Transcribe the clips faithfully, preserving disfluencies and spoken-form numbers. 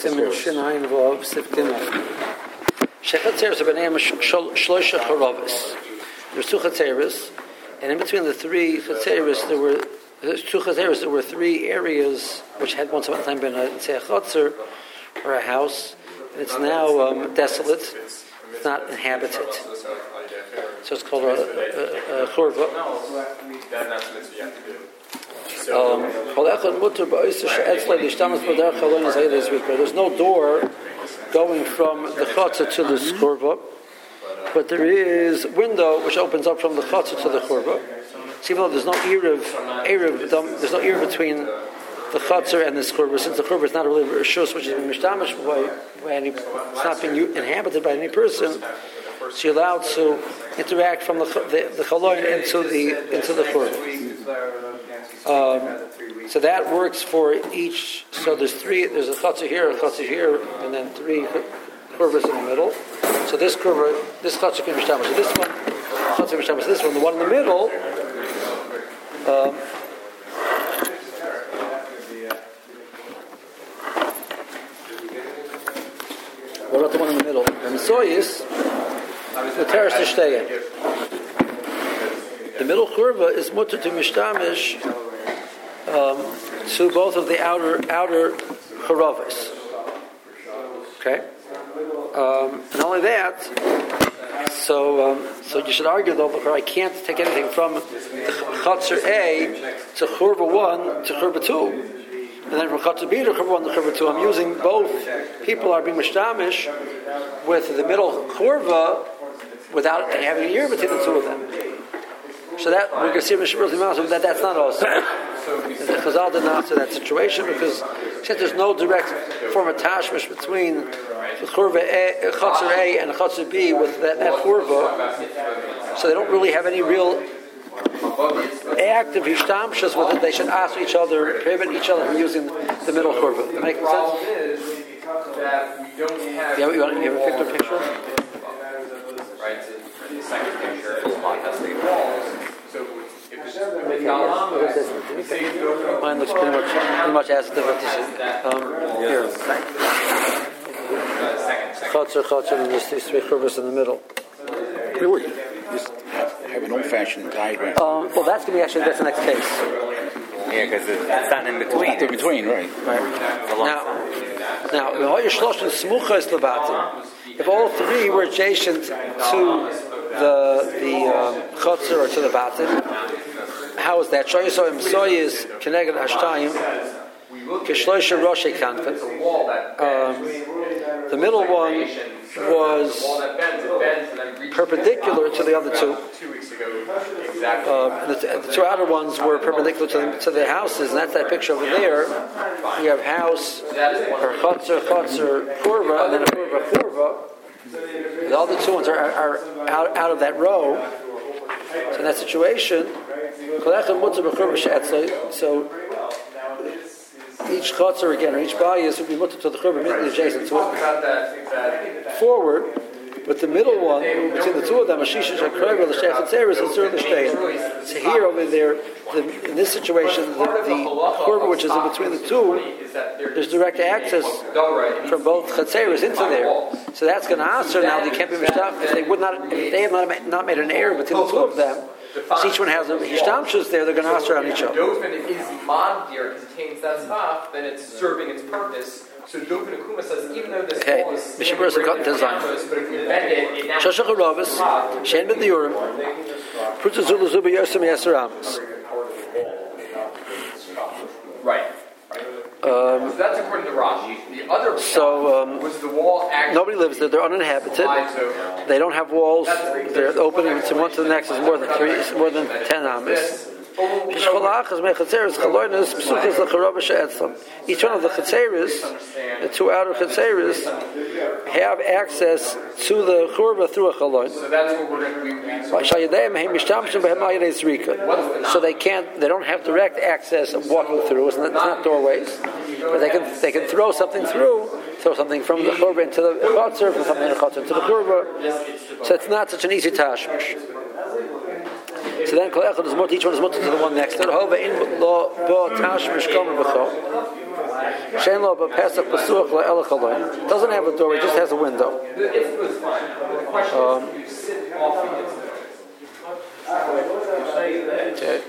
Siman Shinayin Vav Sifkim. Shechatzeres are b'neim shloisha charavis. There's two chatzeres, and in between the three chatzeres, there were there's two chatzeres. There were three areas which had once upon a time been a, say a chatzer or a house, and it's now um, desolate. It's not inhabited. So it's called a, a, a churva. Um, There's no door going from the chutzah to the churva, but there is a window which opens up from the chutzah to the churva. So even though there's no erev, erev, there's no erev between the chutzah and the churva, since the churva is not really a rishus which has been mishtamish by, by any, it's not being inhabited by any person. So you're allowed to interact from the the, the chaloin into the into the churva. Um, so that works for each. So there's three. There's a chutzah here, a chutzah here, and then three churvas in the middle. So this churva, this chutzah can be established. So this one, chutzah can be established. This one, the one in the middle. Um, what about the one in the middle? And soyis, the terrace to stay in. The middle churva is mutter to mishtamish um, to both of the outer outer charavas. Okay. Um, not only that, so um, so you should argue though, I can't take anything from the Chatzar A to Churva one to Churva two, and then from Chatzar B to Churva one to Churva two. I'm using both. People are being mishtamish with the middle Churva without having a year between the two of them. So that we're going to see that that's not awesome. The Chazal did not answer that situation because since there's no direct form of tashmish between the Churva A, Chatzar A and the Chatzar B with that, that Churva, so they don't really have any real active hishtamshas with it. They should ask each other, prohibit each other from using the middle Churva. Does that make sense? Yeah, you, want, you have a picture? picture? Right, the second picture is one has three walls. So if it's mine looks pretty much pretty much as different as um, here. Chatzar, Chatzar, and there's these three churvas in the middle. Really? Just have an old-fashioned diagram. Um, well, that's going to be actually that's the next case. Yeah, because it's not in between. It's in between, right? Right. Now, now, if all three were adjacent to the the um, chutzner or to the batin, how is that? Shoyisayim soyis keneged hashtayim kishloisha roshei kanfen. The middle one was perpendicular to the other two. Uh, the, the two outer ones were perpendicular to the, to the houses, and that's that picture over there. You have house, or chutzner, chutzner, kurva, and then a kurva, kurva. The other two ones are, are, are out, out of that row. So in that situation, so each chutzner again, or each bayis would be mutter to the churva immediately adjacent to it. Forward, but the middle one, between the two of them, a shisha shakrover, the shechat zeres, is certainly staying. So here, over there, the, in this situation, the, the churva which is in between the two, there's direct access from both chatzeres into there. So that's going to answer now. They can't be mishtaf if they would not. If they have not, not made an error between the two of them. So each one has a hishtamshus there. They're going to answer on each other. If is mandir contains that stuff, then it's serving its purpose. So Dofen Akuma says even though this okay. wall is Mishabur is got design. but if you bend it, it now. Shashach Ravis, Shen Ben Diurim, Prutzazulu Zuba Yosem Yasaramas. Right. Um, so that's according to Rashi. The other so, um, was the wall actually nobody lives there. They're uninhabited. They don't have walls. They're open from one to the next is more than three, is more than ten amas. Each one of the chatzeres, the two outer chatzeres, have access to the churva through a chalon. So that's what we're going to. So they can't. They don't have direct access of walking through. It's not, it's not doorways, but they can. They can throw something through. Throw something from the churva into the chutzner, from something in the chutzner into the churva. So it's not such an easy tashmish. So then, each one is mutter to the one next to it. Shein lo b'pesach pasuach la'elach alon. Doesn't have a door; it just has a window. It's fine. The question um, is, you sit off the Okay.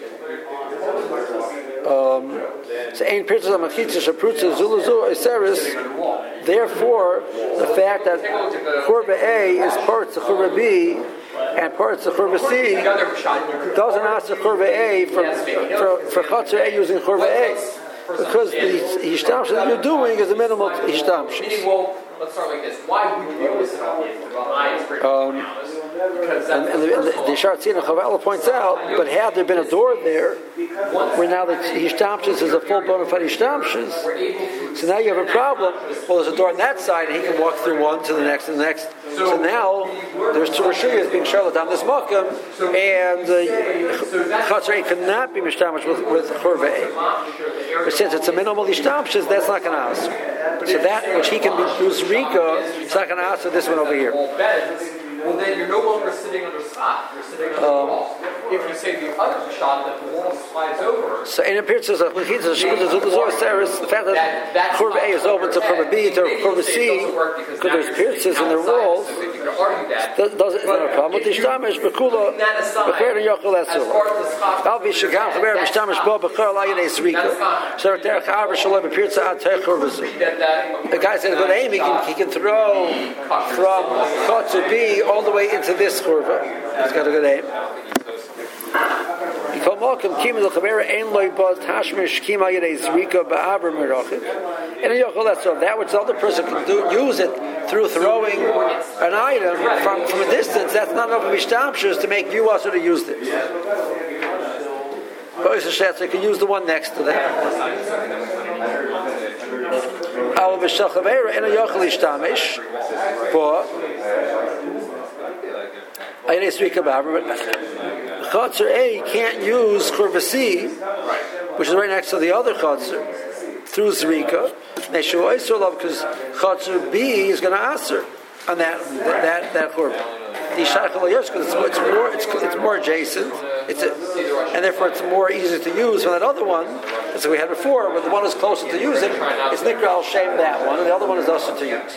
Um, so ein pirtzas amachitza shaprutza zuluzu iseris. Therefore, the fact that churba A is parts of churba B and parts of churba C doesn't ask the churba A for for, for chatzar A using churba A, because the hishtamshus that you're doing is a minimal hishtamshus. Well, let's start like this. Why would you be able to sit on the Well, I is pretty um, and, and the, the, the Shartzina Chavela points out, but had there been a door there, where now the Hishtamshus is a full bona fide Hishtamshus, so now you have a problem. Well, there's a door on that side, and he can walk through one to the next and the next. So now there's two Rishuyas being Charlotte on this Makam, and Chatzar uh, cannot be Mishtamish with, with Churva. But since it's a minimal Hishtamshus, that's not going to ask. So that which he can use Rika, it's not going to ask for this one over here. Well, then you're no longer sitting under spot. You're sitting under um, the wall. If you say the other shot that the wall slides over, so in appearances of the fact that Churva A is open to Churva B to Churva C, because there's appearances in their walls, that doesn't have a problem with the Ishtamish, Bekula, Bekher and Yochel Etzula. Al Vishagam Chaber Mishtamish Bo Bekher Layan Ezrika. So there Chaber Shalom appears at Churva C. The guy said, "Good aim. He can he can throw from Chutz B all the way into this Churva. He's got a good aim." That which the other person can do, use it through throwing an item from, from a distance, that's not enough of Ishtamshus to make you also to use this. But you can use the one next to that. Chatzar A can't use Churva C, which is right next to the other Chatzar, through Zrika. Because Chatzar B is going to answer on that that that Churva. Because it's, it's more it's, it's more adjacent. It's a, and therefore it's more easy to use than that other one. As we had before, where the one is closer to use it, it's Nikra al Shem that one, and the other one is also to use.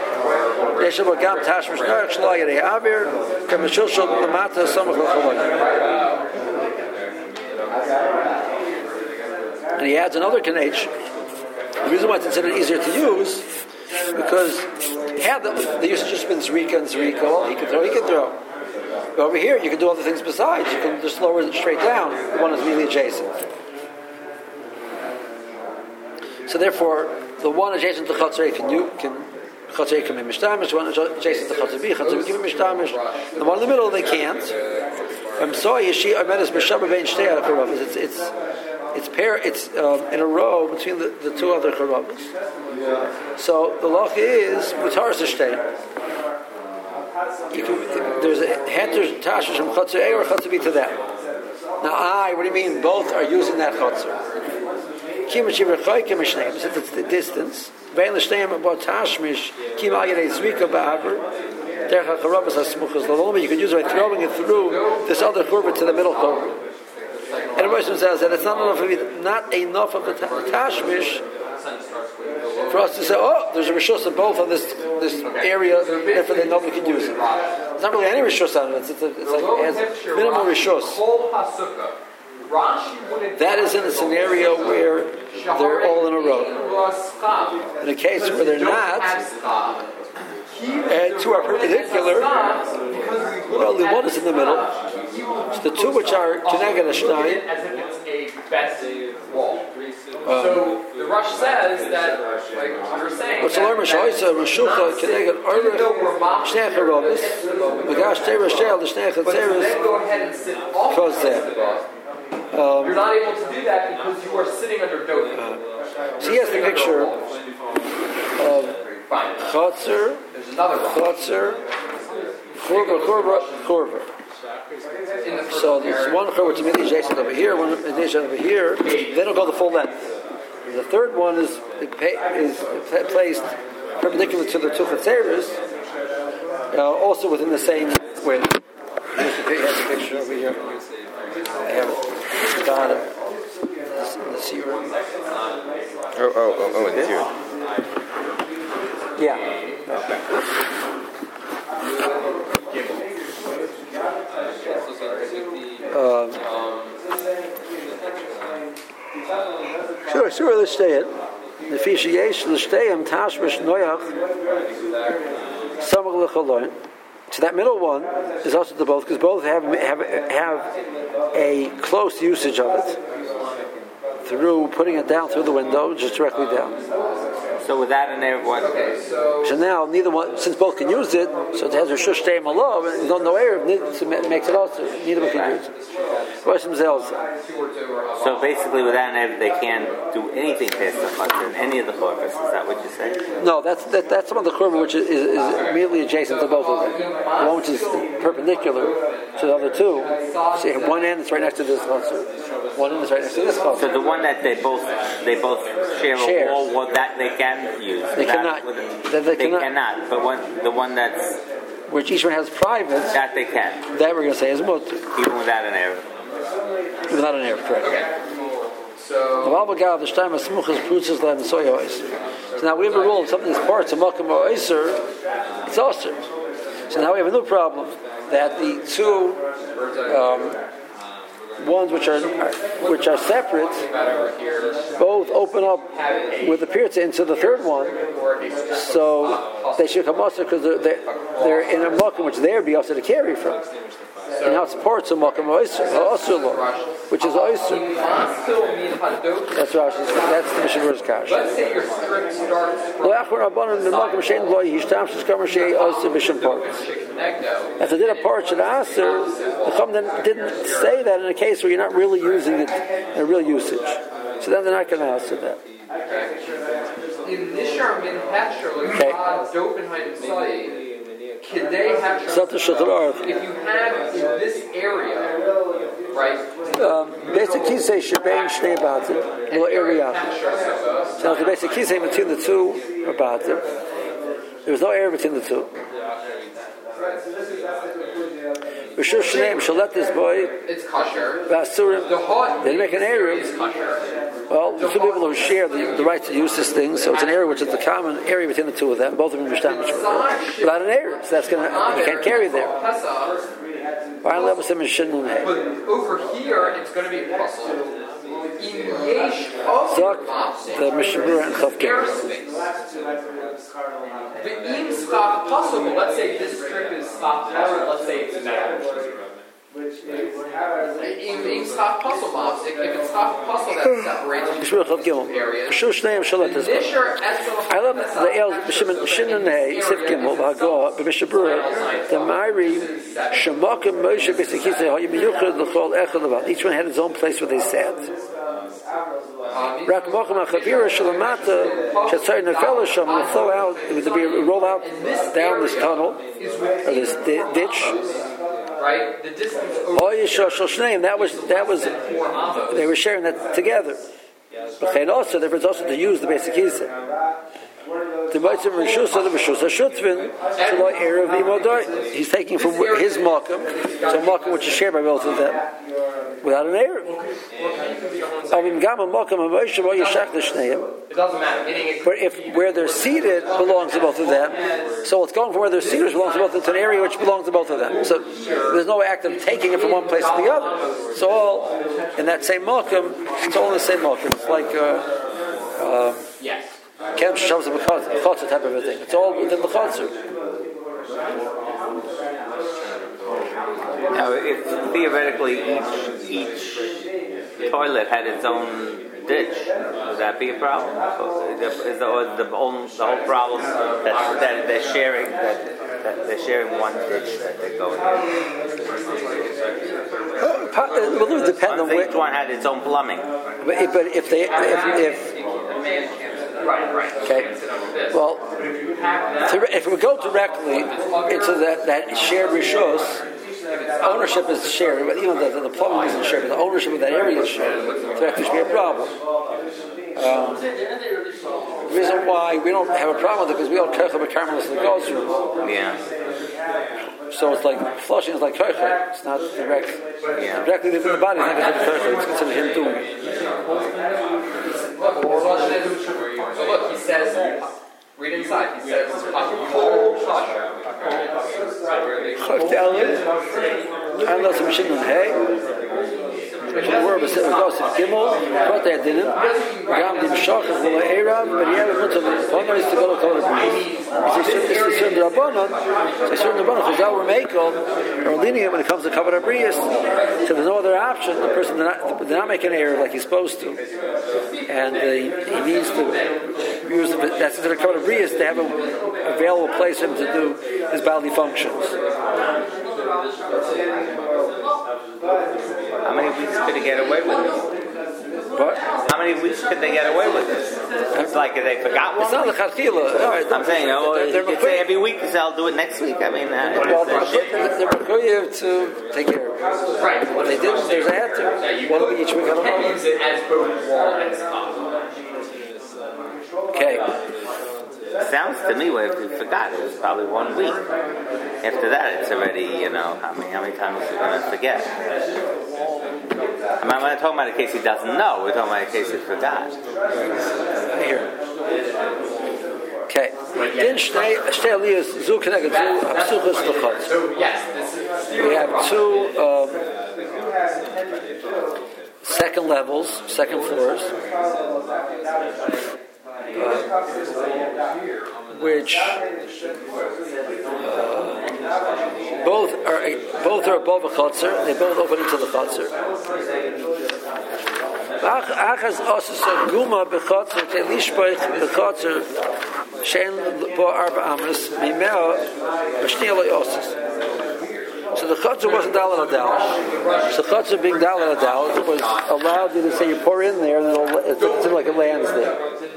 And he adds another Kanech. The reason why it's considered easier to use, because had the, the usage just been Zrika and Zrika, well, he can throw, he can throw. But over here, you can do other things besides. You can just lower it straight down. The one is really adjacent. So therefore, the one adjacent to Chatzar can you can Chatzar can be mishtamish. The one adjacent to Chatzar B, Chatzar can be mishtamish. The one in the middle, they can't. I'm sorry, Yeshi Armenis B'Shabba Bein Shtei Charavas. It's it's it's pair. It's um, in a row between the, the two other Charavas. So the loch is Mutaras Shtei. You can, there's a heter tashish from Chatzar A or Chatzar B to that. Now, I, what do you mean? Both are using that Chatzar. Since it's the distance. Vein l'shteim about tashmish kim al yedei zrika ba'aver derech ha'charabas ha'smuchas l'olma. You can use it by throwing it through this other churva to the middle churva. And the person says that it's not enough of it, not enough of the tashmish for us to say, oh, there's a rishus of both on this this area, therefore they nobody can use it. There's not really any rishus on it. It's, it's, a, it's like it has minimal rishus. That is in a scenario where they're all in a row. In a case where they're not, and two are perpendicular, well, only one is in the middle. So the two which are Keneged Hashtayim. As if it's a best wall. Um, so the Rush says that, like you were saying, that, that even though we're mocking the but to then go ahead and sit off the um, you're not able to do that because you are sitting under Dover. Uh, so he has the picture of Chatzar, Chatzar, Churva, Churva, Churva. So there's one churva which is adjacent over here, one adjacent over here. They don't go the full length. The third one is is placed perpendicular to the two chatzeros, uh, also within the same width. Here's the picture over here. I have it. Got it. this, in this year. Oh, oh, oh, oh, in this year. Yeah. Okay. Um, sure, sure, let's stay it. The fish yesh l'shteyim tashmish noyach samach l'chaloin. So that middle one is also to both, because both have have have a close usage of it through putting it down through the window, just directly down. So with that and there, what? So now neither one, since both can use it, so it has a shush shteyim alav, and no no air makes it also. Neither one can use it. So basically, with that and they can't do anything past the chutzner in any of the churvas. Is that what you're saying? No, that's that, that's one of the churva which is, is, is immediately adjacent to both of them. The one which is perpendicular to the other two. So you have one end that's right next to this chutzner. One end is right next to this chutzner. So the one that they both they both share Share. a wall, what that they can use. They cannot. With, They, they they cannot. cannot. But one, the one that's Which each one has private. that they can, That we're going to say is mutter. even without an error. Without an air, correct. So So now we have a rule: if something is parts of makom or oiser, it's osir. So now we have a new problem that the two um, ones which are which are separate both open up with the pirza into the third one, so they should come osir because they're, they're they're in a makom which they'd be osir to carry from. And now it's parts of makom oiser, which is oiser. That's Rashi's. That's the Mishnah Kash. let's say your strip starts Lo achor abanon the makom shein lo yishtam sheskam shei oiser b'shem parts. If they did a part to the aser, the Chum then didn't say that in a case where you're not really using it in a real usage. So then they're not going to answer that. in Nishar min Hecher Okay. l'chad Dopenheim site. Kidei Hecher. Sata Shadar. If you have in this area, right? Um, basic key say shebein shnei batim lo area. So the basic key say between the two about it. There was no area between the two. Rishur Shneim shall let this boy It's kosher. Vasurim. The hot They make an area. is kosher. Well, the two people who share the, the right to use this thing, so it's an area which is the common area between the two of them. Both of them understand each other. Without an area, so that's gonna you can't carry there. Pesach, But But over here, it's going to be puzzle. In Yesh Zok, the Mishnah Berurah and Chav Gimel. The im stop possible. Let's say this strip is stop possible. Let's say it's now. Im stop puzzle mobs. If it's stop puzzle, that separates Mishnah Chav Gimel. areas. Shur Shneim Shalat is. I love the El Shimon Hey Sif Gimel V'Hagoah b'Mishnah Berurah the Ma'iri Shemakim Moshe B'Sikisei Hayim Yuchad L'Chol Echad L'Vad. Each one had his own place where they sat. Rak Mocham HaChavira Shalamata Shetzay Nefela Sham will flow out. It would be roll out down this tunnel or this di- ditch. Right, the distance. Oh, Yishah Shneim. That was that was they were sharing that together. But they also there was also to use the basic kisa. The Motzim Rishusa the Rishusa Shutvin Shaloi Erev Imodai. He's taking from his Malkum, so Malkum which is shared by both of them, without an Erev. It doesn't matter. But if where they're seated belongs to both of them, so what's going from where they're seated belongs to both of them to an area which belongs to both of them. So there's no act of taking it from one place to the other. It's all in that same Malkum. It's all in the same Malkum. It's like uh, uh, Yes. Kem Shavs of a Chotzer type of a thing. It's all within the Chotzer. Now, if theoretically each each toilet had its own ditch, would that be a problem? Is the, or is the, whole, the whole problem that, that they're sharing that, that they're sharing one ditch that they go in? It will depend on Each where. one had its own plumbing. But if, but if they, if, if Right, right. okay, well, to, if we go directly into that, that shared rishos, ownership is shared, but even the, the, the plumbing isn't shared, but the ownership of that area is shared. So that could be a problem. Um, the reason why we don't have a problem with it because we don't care about Carmelis and the goes through. Yeah. So it's like flushing is like koicha. It's not direct. Yeah. Directly within the body. It's not considered koicha. It's considered him doing it. So look, he says, read inside. He says, a cold kasha. And that's a machine on hay. The word is goes to Gimel, what they didn't. Gam dim shach is the Arab, but he had a bunch of honor is to go to the priest. He says, this is certain Rabbanon, so certain Rabbanon, Chazal were Mekel, or lenient when it comes to cover a priest, so there's no other option. The person did not, did not make an error like he's supposed to. And uh, he, he needs to use, that's considered cover a priest, to have an available place for him to do his bodily functions. How many weeks could he get away with this? What? How many weeks could they get away with this? It's like they forgot one. It's not the chatchila. Right. I'm saying, oh, they're, they're you could say every week, so I'll do it next week. I mean, uh, well, they're required to take care of it. Right. What they didn't, there's a had to. One week each week, I don't know. Use it as both wall and top. Okay. Sounds to me, well, if you forgot, it was probably one week. After that, it's already, you know, how many, how many times you're going to forget. I'm not talking about a case he doesn't know. We're talking about a case he forgot. Here. Okay. Then shtei aliyas zu connected to hapsuchas l'chutz. So yes, this is. We have two um, second levels, second floors. Uh, which uh, both are both are above a chutzner. They both open into the chutzner. Achas osas guma b'chutzner te'lishpoich b'chutzner shein bo arba amas mimeo b'shnei lo osas. So the chutzner wasn't daled adal. So the chutzner being daled adal was allowed you to say you pour in there and it'll, it's, it's like it lands there.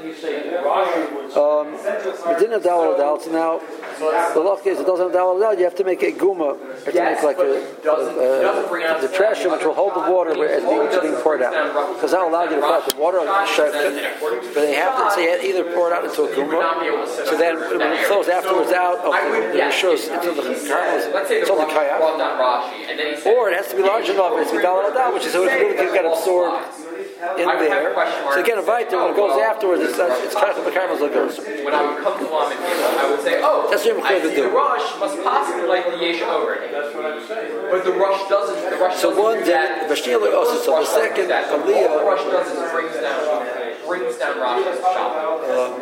Um, it didn't have daled adal, so now the law is it doesn't have daled adal. You have to make a guma. You have to make like a, a, a the trash which will hold the water as being, being poured out. Because that will allow you to put the water on the shaykhah, but they have to say so either pour it out into a guma. So then when it flows afterwards out of the, the rishus into the kernels, it's only kayak. Or it has to be large enough, it's daled adal, which is so it really can get absorbed in there. So again, a vita, when it goes afterwards, it's it's kind of the kernels that goes. When I would come to Lam and I would say, oh, that's what I to see do. The rush must possibly like the Yesha over it. That's what I'm saying. But the rush doesn't. The rush so doesn't one do that. The Bashila also, so the second Aliyah. All the rush does is brings down, brings down Rashi's shop.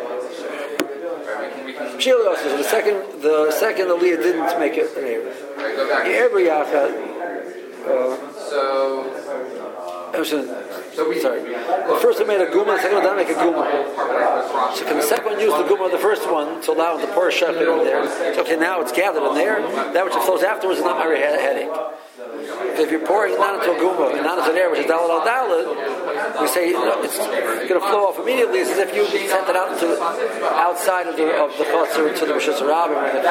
Bashila also, so the second, the second Aliyah didn't make it an error. Right, go back. Every Yachad. So. So we, sorry. The first one made a guma, the second one didn't make a guma. So can the second one use the guma of the first one to allow the pour shaykhah in there? So okay, now it's gathered in there. That which flows afterwards is not my headache. If you're pouring it not into a guma and not into an air, which is daled al daled, we say you know, it's going to flow off immediately. It's as if you sent it out into outside of the of the chutzner to the rishus harabim.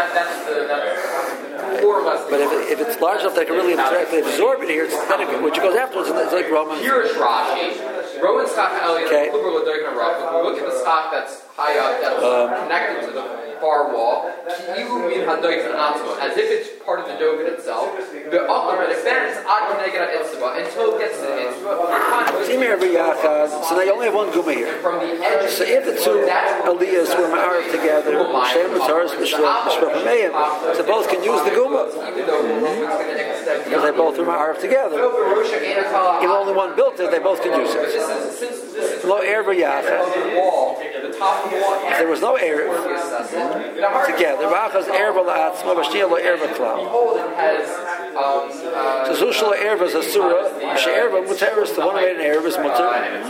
But if, it, if it's large enough that it can really directly absorb it here, it's better, which goes afterwards, it's like Roman. Here is Rashi. Roman stock Elliot. Okay. If we look at the stock that's high up, that's um, connected to the far wall, as if it's part of the dogan itself. The upper, it bends until it gets to the Itzba. So now you only have one guma here. So if the two aliyahs were ma'arif together, so both can use the guma. Mm-hmm. Because they both were ma'arif together. If only one built it, they both can use it. Lo air v'yachad. If there was no air together, v'achaz air v'la'atzma, v'shniya lo air v'klal. So zushal lo air v'zasura, v'she'er v'muteris, the one way in air is muter.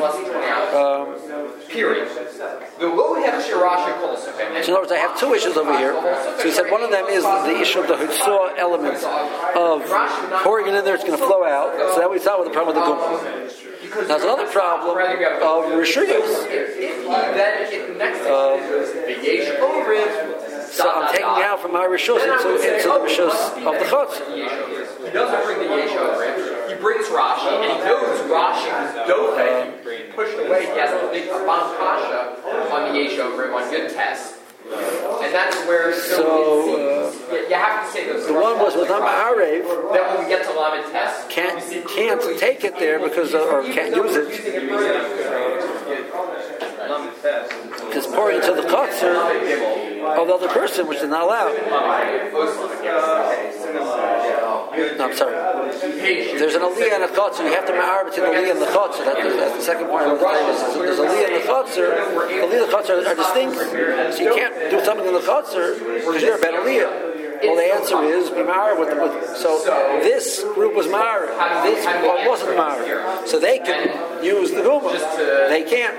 Period. The low have shirashi calls. So in other words, I have two issues over here. So he said one of them is the issue of the hutzah element of pouring it in there, it's going to flow out. So that we saw with the problem with the guma. Now there's another problem of rishuyos. Um, so I'm taking out from my rishus into, into the rishus of the chutz. He doesn't bring the yesh over it. He brings Rashi, and he knows Rashi was dope. He pushed away. He has a big Rabban Kasha on the yesh over him on good tests. And and that's where so, So, uh, you, you have to say those. the one was with Arev. Then when we get to Lamed Test, Can't can't take it there because of, or can't use it. Because pouring into the kotzer of the other person, which is not allowed. No, I'm sorry. There's an aliyah and a kotzer. You have to ma'ar between the aliyah and the kotzer. That, that's the second point I was saying. There's aliyah and the kotzer. The aliyah and the kotzer are distinct. So you can't do something in the kotzer because you're a bad aliyah. Well, the answer is be ma'ar with, with. So this group was ma'ar. This one wasn't ma'ar. So they can use the guma. They can't.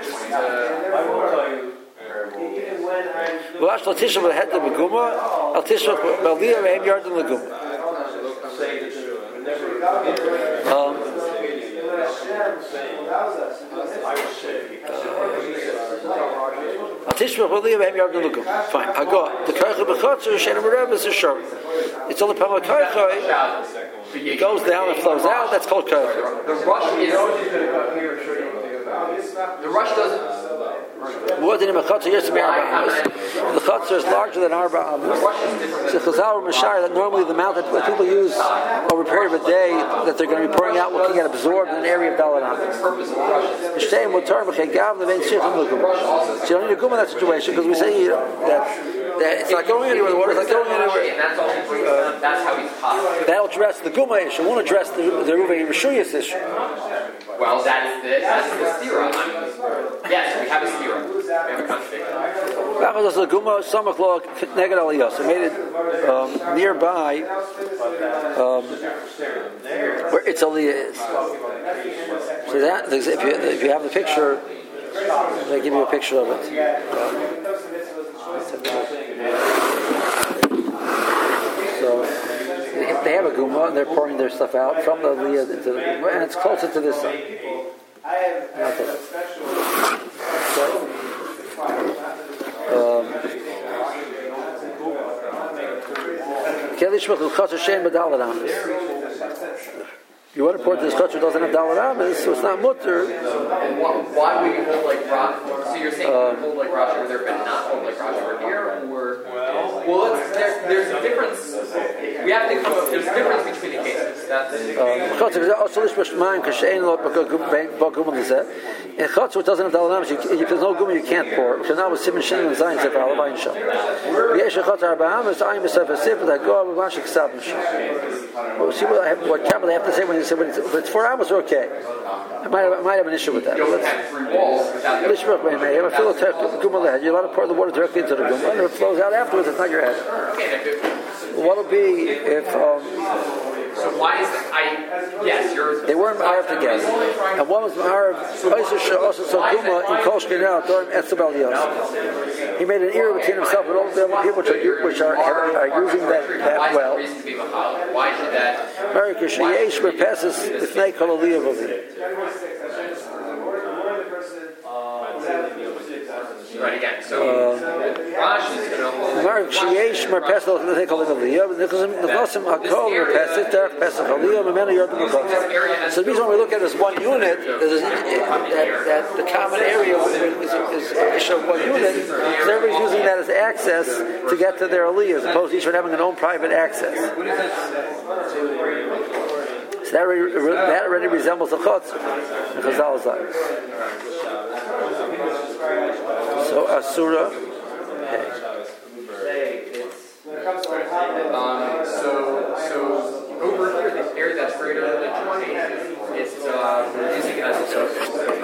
Well, I'll teach them the head of the guma. I'll teach them the aliyah and the yard in the guma. Um, Fine. I got the karcha b'chotzer she'en merebes is short. It's only pama karcha. It goes down and flows out. That's called karcha. The rush is. The rush doesn't. More than a chotzer, yes, to be arba amas. The chotzer is larger than arba amas. So chazal or mashar that normally the amount that people use over a period of a day that they're going to be pouring out will get absorbed in an area of dalar amas. So you don't need a gum in that situation because we say you know, that, that it's not going anywhere. The water's not going anywhere. And that's, uh, that's how he's taught. That'll address the guma issue. It won't address the the Ruvei Rishuyas issue. Well, that's the that's the stira. Yes, we have a stira. We have a contradiction. Rambam the guma samach lo neged aliyah. So made it um, nearby um, where its aliyah is. So that if you if you have the picture, they give you a picture of it. So they have a guma and they're pouring their stuff out from the aliyah into the guma, and it's closer to this side. Not that. So, um, you want to pour this kotzer doesn't have dalar amas, so it's not mutter. Why would you hold like Rosh? So you're saying um, hold like Rosh over there, but not hold like Rosh over here, or well, it's, there's, there's a difference. We have to come up. There's a difference between the cases. That's in chotzer it doesn't have dalar amas. If there's no guma, you can't pour. Because now with simon sheni and zayin sefer alabayin sham. Yesh chotzer arba amas ayin b'sefer sefer that go with mashik ksab misham. Well, see what I have, what camera they have to say when they say when it's, if it's four hours, okay. I might have, I might have an issue with that. You're allowed to pour the water directly into the guma, and if it flows out afterwards, it's not your head. What'll be if? Um, so why is that? I yes, you're. They weren't ma'arv together, and one was ma'arv. Also, so guma in kol shkina during etzabel yos. He made an ear between himself and all the other people which are which are, are using that that well. Why should that? America sheyesh repasses ifnei kol aliyah v'aliyah. Right again. So Rashi is going to hold. Mark sheyesh merpes lo they call it aliyah. Nechnasim hakol merpes derech pesach aliyah memena yordam l'kotzer. So the reason why we look at this one unit, that, that the common area is is one unit, because everybody's using that as access to get to their aliyah, as opposed to each one having an own private access. So that already, that already resembles a chotzer. The Chazal is like. So Asura. Hey. Um, so so over here, the area that's greater than twenty, it's uh, we're using it as a token.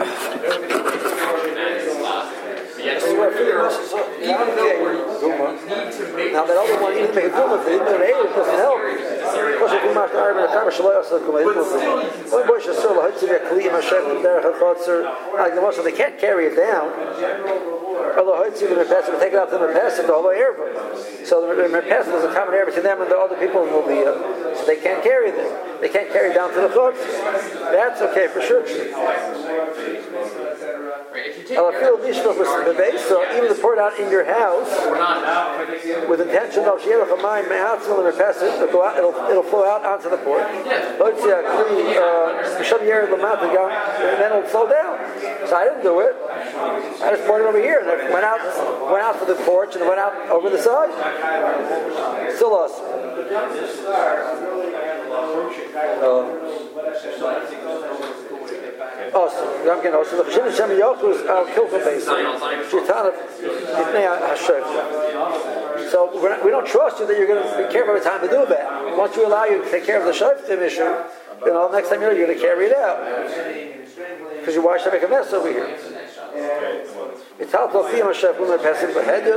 Yes, even though we need to make. Now that other one, you need to make a guma. If they didn't know the area, it doesn't help. Because if you must argue with a kamar shaloi also guma, it doesn't help. One boy should still have to be a kliyim hashem and derech hachotzer. Like the most, they can't carry it down. Although Hoitzi the Merpesa will take it out to the Merpesa, the whole airport. So the Merpesa is a common area between them and the other people will be, uh, so they can't carry them. They can't carry it down to the Chutz. That's okay for sure. So even to pour it out in your house with intention of Shielach Hamayim Me'atzim and Merpesa, it'll go out, it'll it'll flow out onto the port. Hoitzi Akri Misham Yer Lamat, and then it'll flow down. So I didn't do it. I just poured it over here, and it went out, went out to the porch, and it went out over the side. Still awesome. Uh, awesome. I'm getting awesome. The Chashin Shem Yochu is our kilkum basin. Shitana Yitnei Hashem. So we're not, we don't trust you that you're going to be careful every time to do that. Once we allow you to take care of the shoftim issue, you know, next time you're, you're going to carry it out. Because you watch to make a mess over here. It's how to feel Hashem when they're passing the head.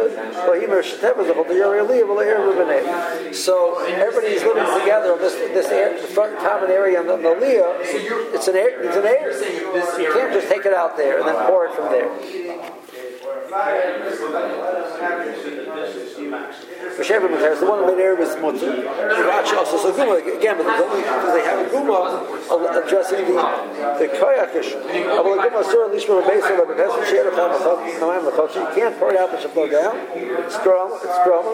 So everybody's living together in this this air, the front common area in the, the Leah. It's an air. It's an air. You can't just take it out there and then pour it from there. The one who made Erev is Mutter. Rashi also says Guma again, but because they have a Guma addressing the the Koyakish. You can't pour it out; it should flow down. It's strom, it's strom.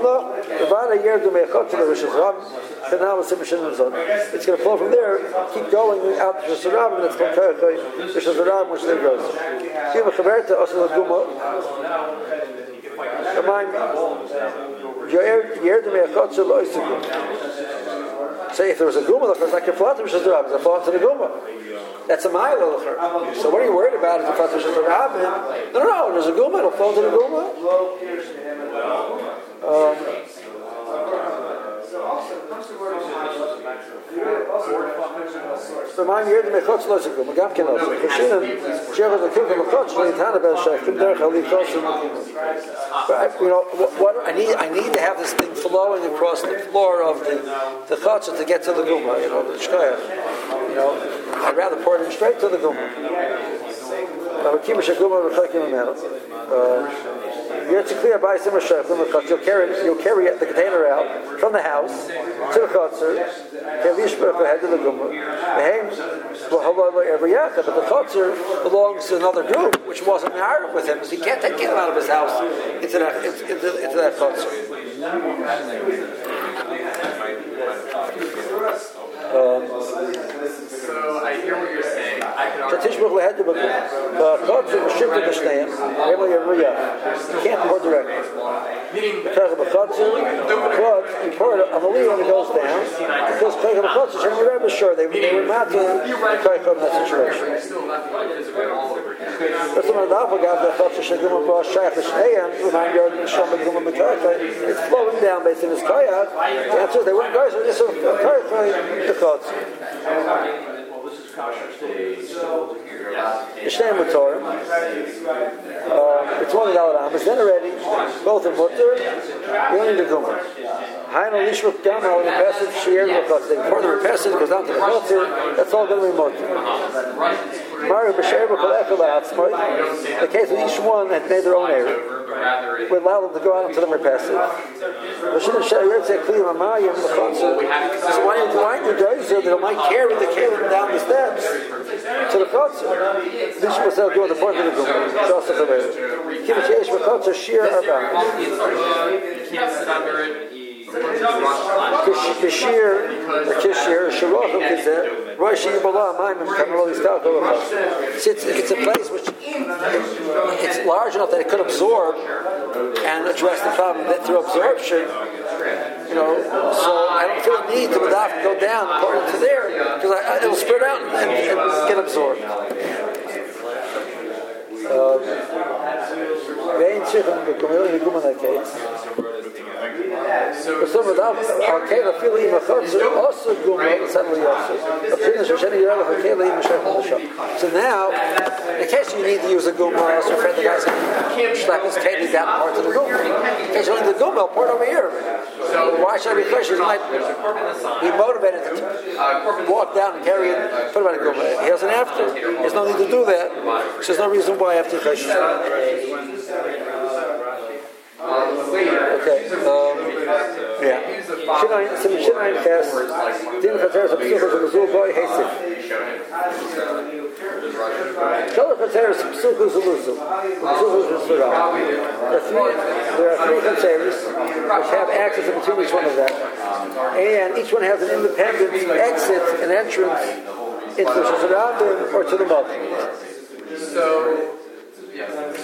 It's going to flow from there, keep going out to Shusharab, and it's called Koyakish, which is the Ram, which there goes. Say if there was a guma, of course, I can fly to Rishon Rabin. I fall to the guma. That's a mile. So what are you worried about? If you fly to Rishon Rabin? No, no, no. There's a guma. It'll fall to the guma. Um, Remind me here to make chutz lo zikum. Magam kenos. Kushinim shever the kilkum chutz lo yitana ben shaychim derech halikos. But you know what? I need. I need to have this thing flowing across the floor of the the chutz to get to the guma. You know the shkoyach. You know, I'd rather pour it in straight to the guma. You'll carry, you'll carry the container out from the house to the chotzer, head to the gumma. But the chotzer belongs to another group, which wasn't married with him, so he can't take him out of his house into that into, into, into that chotzer. Um, so I hear what you're saying. I can argue. You can't pour directly. Because of the chotzer, you pour it on the leaf when it goes down. Because of the chotzer, Shem Rebbe is sure they were not to take on that situation. That's one of the Alpha-Gav that chotzer Shegum Abba Shaykh L'Shneim, remind you of Shom Begum B'Kaycha, it's flowing down based on his kayak. The answer is they wouldn't go, so this is a kayak, the chotzer. Yishnei Mutorim. It's one dollar amas. Then already, both are mutter. You don't need a gumma. Hainu lishmuk gama when the passage shear the chotzer. Before the passage goes down to the chotzer, that's all going to be mutter. Mario b'sheir b'kol echel ha'atzmai. The case with each one had made their own error. We allow them to go out into the passage. So why do you guys that they might carry the kalim down the steps to the chotzer? This was how do the point of the gum. Just the way. Keep it chase with chotzer shear about. Kishir, Kishir, Shirachim Kizeh, Roshi Yibala, Maimim, Kamaroli Stalko. It's a place which it's large enough that it could absorb and address the problem that through absorption, you know, so I don't feel the need to go down according to there because it'll spread out and, and, and get absorbed. Vein Shichem, the community in that case. So some of that, okay, the feeling of chotzer also guma suddenly also. So now, in case you need to use a guma, so friend the guy said, slap his kidney down part of the guma. In case you need the guma, pour it over here. So why should I be questioned? He might be motivated to walk down and carry it, put it on a guma. He doesn't have to. There's no need to do that. So there's no reason why I have to question. Okay. Um, yeah. Shinayin, so Shinayin Ches, Din Chateres of Psuchos of the Zul Boy Hesif. Shalom Chateres of Psuchos of Luzu. Psuchos of Surah. There are three Chateres which have access between each one of them. And each one has an independent exit and entrance into the Shusharabim or to the Mother. So, yeah.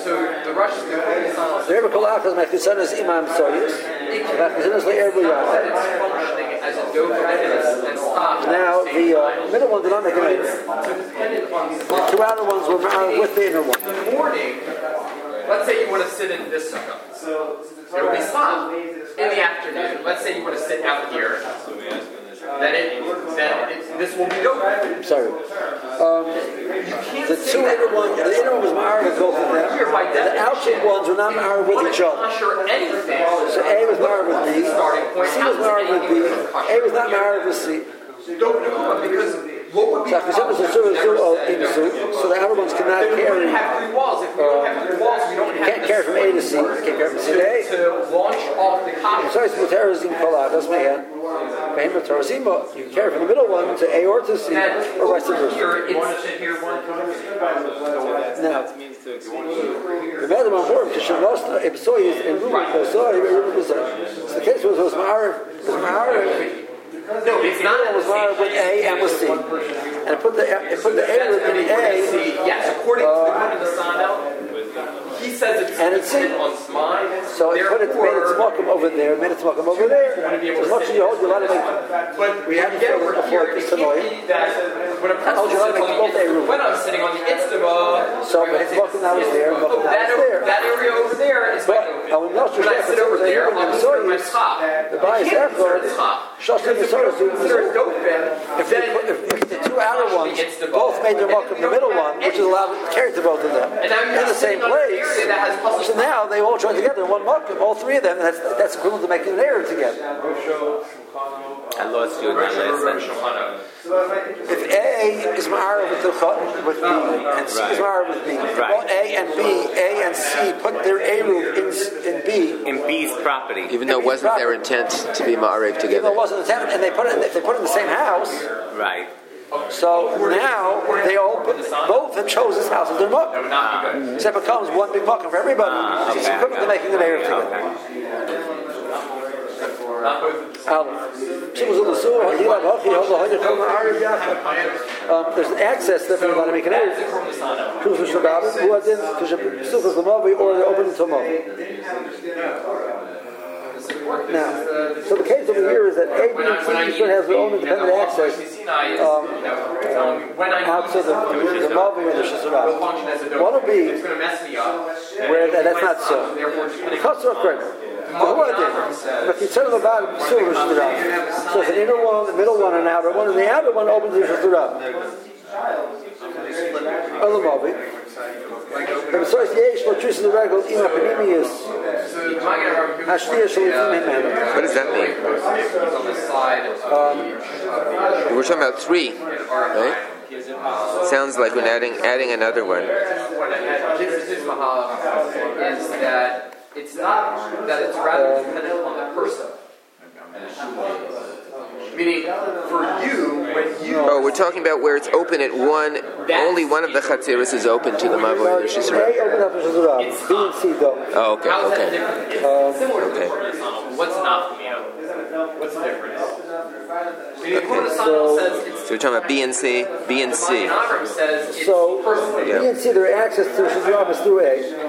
Rush is the Kohen There, Kolachas, my Chisan is Imam Soyis. My Chisan is Le'er B'Yad. It's functioning as a dough and stock. Now, the uh, middle one did not make an error. The two outer ones were married with the inner one. In the morning, let's say you want to sit in this sukkah. It will be slop. In the afternoon, let's say you want to sit out here. Then it, then it, this will be dough. I'm sorry. Um, the two inner ones, the inner one was married with both of them. The outer ones were not married with each other. So A was married with B. C was married with B. A was not married with C. Because what would be So the outer ones cannot carry. have three walls. If we don't have three walls, we don't have Can't carry from A to C. Can't carry from C to A. to launch off the copy. So it's Muterazim Kolach. That's my hand. You can carry from the middle one to A or to C, or vice versa. Here, it's Now, the madam on board to Shavasta Ipsoyis and Ruben Kosoy. So the case was was Ma'ar was Ma'ar. no, it's not. It was married with A and with C, and it put the it put the A in the A. Yes, according to the Sano, he says it's And it's dependent on mine. So it put it made its welcome over there, made its welcome over there. As much as you hold, you let it make. But We haven't get filled it over before here, it's it can't annoying. be that when a person Hold you sits let it on make both A the room. when I'm sitting on the Itztava, So but its welcome now is there, and oh, welcome now that, is there. that area over there is But open. I will not When I sit over there, I'm consider my top. The bias after Shosha the Soros do Consider it open. If, they put, if, if the two outer ones both made their welcome the middle one, which is allowed to carry to both of them And now in you're the same sitting on an place. area that has puzzle. So now they all join together in one welcome, all three of them. That's that's equivalent to making an error together. I lost you in that last sentence. If A is ma'ara with the with B and C is ma'ara with B, if both A and B, A and C put their A room in in B. In B's property. Even though it wasn't their intent to be ma'ariv Even though together. it wasn't intended, and they put it, if they put it in the same house, Right. so now they all put, both have chose this house as their muck. So it becomes one big muck for everybody. Ah, okay, It's equivalent to making an error together. Um, there's an access that you're allowed to make an error. Or they're open to Now, so the case over here is that A, B, and C each one has their own independent access um, out to the, the Mavi and the Shizurah. One will be where that, that's not so. The Chatzor credit. But the turn of the bottom, so it's an inner one, the middle one, and an outer one, and the outer one opens the Shizurah. Other Mavi. The Messiah Yesh, what truth in the regal, Ima Panimius. What does that mean? Um, We're talking about three, right? Sounds like we're adding adding another one. Is that it's not that it's rather dependent on the person. Meaning, for you, when you... Oh, we're talking about where it's open at one, only one of the Chatziris is open to the Mavoy and the Shizurah. A open up the Shizurah, B and C don't. Oh, okay, How is that okay. different? Um, Similar to okay. the horizontal. What's not, you know? What's the difference? Meaning, the horizontal so- says it's... So we're talking about B and C, B and C. The Avram says it's So, personal. B and C, their access to the Shizurah is through A.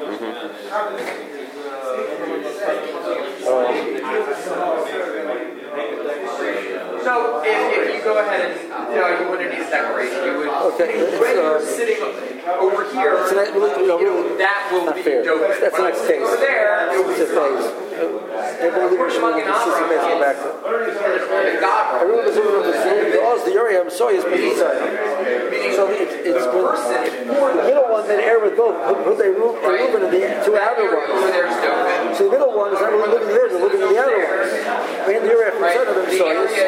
So, if, if you go ahead and, you know, you wouldn't need a declaration, you would, Okay, when you're uh, sitting over here, It's not really, you know, you know, really that will not be fair. dope. That's the next case. Over there, it will It's a be phase. They believe we should move the system base go back to. Everyone is over the same. The Oz, the Uriah, so is Pizza. So it's, it's when the middle one made air with both. Put, put their room and Reuben in the two outer ones. So the middle one is not really living there, they're living in the outer ones. And the Uriah from Son of them, so it's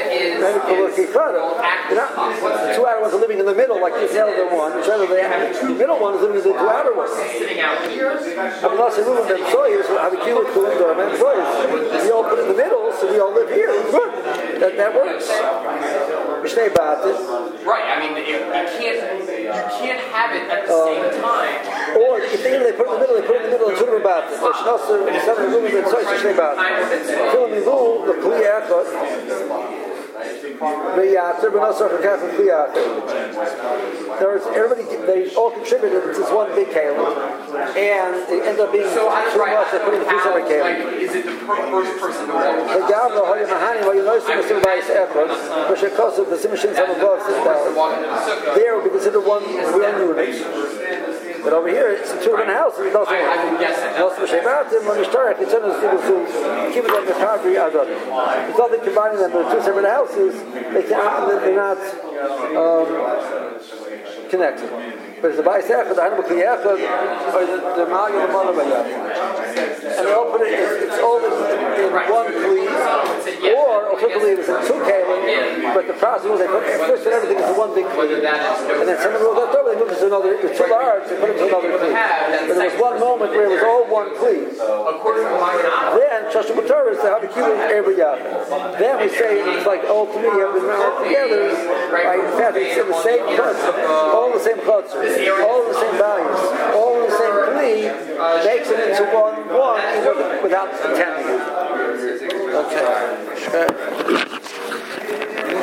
the two outer ones are living in the middle, like this other one. The the middle one is living in the two outer ones. Sitting out here, Unless they move them soils, have a kilo to them and soils. We all put in the middle, so we all live here. Good. That that works. Mishneh about it. right? I mean, you, you can't you can't have it at the same time. Or if they, they put it in the middle, they put it in the middle and turn about it. So Shnosser, some of the movement and soils, Mishneh about it. Kill me the Kli Echad. B'yatzer, but also for Catholic B'yatzer. There was everybody, they all contributed to this one big kale, and it ended up being So I too right, much to put in two separate kale. like, is it the per- first person to walk? The Gavra, Hoya Mahani, while you know some of the Bayis Echad, which are close to the Simshins of above, there would be considered one real unit. But over here, it's two different houses. It doesn't I, I would guess it. also Shevatim, when you start, it's able to keep it on the Kavri Adon. It's not that combining them, but two separate houses, they can't, they're not um, connected. But it's the Bayis Echad, the Animal Echad, or the Mali and the Mala Bayat. And they all put it, it's, it's all in, in one Kli, or alternatively it's in two Kalim, but the process was they put first and everything into one big Kli. And then some of the left over, they moved it to another, it's too large, they put it to another Kli. But there was one moment where it was all one Kli. Then, Shashim Torah is to have a Kli every year. Then we say it's like all three have been all together, by in fact it's in the same chutz, all the same chutzers, all the same values, all the same Kli, makes it into one, one, without intending it. Okay.